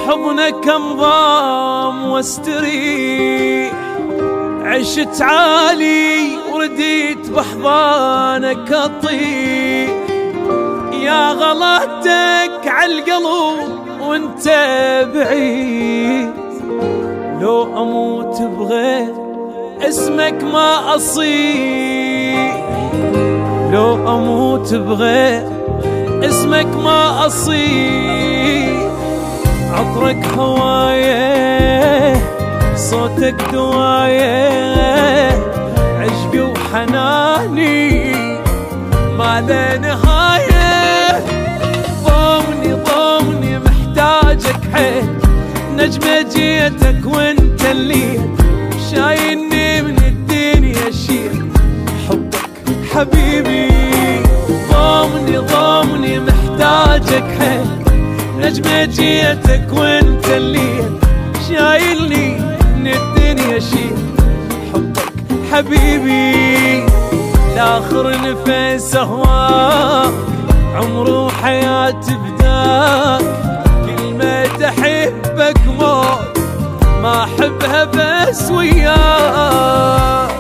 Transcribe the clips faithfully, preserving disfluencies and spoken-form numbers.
بحضنك انضام واستريح، عشت عالي ورديت بحضانك اطيح، يا غلاتك عالقلب وانت بعيد، لو اموت بغير اسمك ما اصيح، لو اموت بغير اسمك ما اصيح، عطرك هوايه صوتك دوايه، عشقي وحناني ما له نهايه، ضامني ضامني محتاجك حيل، نجمة جيتك وانت اللي شايلني من الدنيا شيل، حبك حبيبي ضامني ضامني محتاجك حيل، نجمة جيتك وانت اللي شايلني من الدنيا شيل، حبك حبيبي لاخر نفس اهواك، عمر وحياتي بداك، كلمة احبك موت ما احبها بس وياك.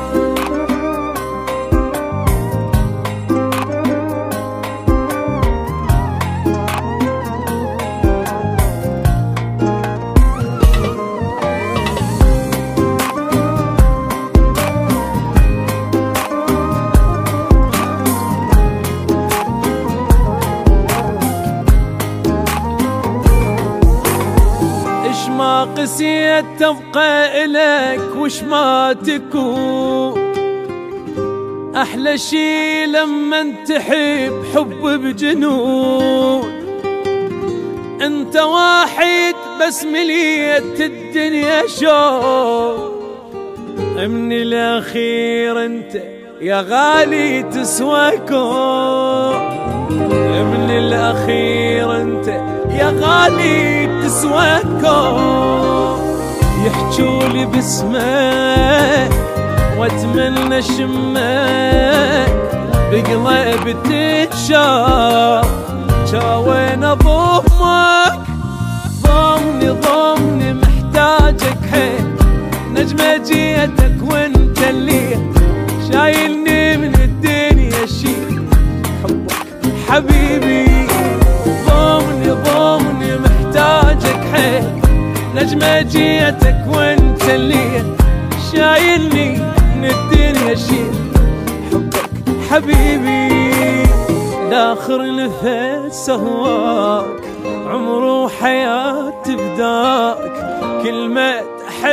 ما قسيت تبقى إلك وش ما تكون، أحلى شي لما تحب حب بجنون، انت واحد بس مليت الدنيا شوق، من الأخير انت يا غالي تسوى كون، من الأخير انت يا غالي تسوى كون، يحجولي باسمك واتمنى شمك، بقلبي تتشاف شاوين اضمك، ضمني ضمني محتاجك حيل، نجمة جيتك وانت اللي شايلني من الدنيا شيل، حبك حبيبي ضمني ضمني محتاجك حيل، نجمة جيتك وانت اللي شايلني من الدنيا شيل، حبك حبيبي لاخر نفس اهواك، عمر وحياتي بداك، كلمة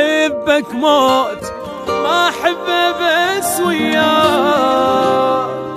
احبك موت ما احبه بس وياك.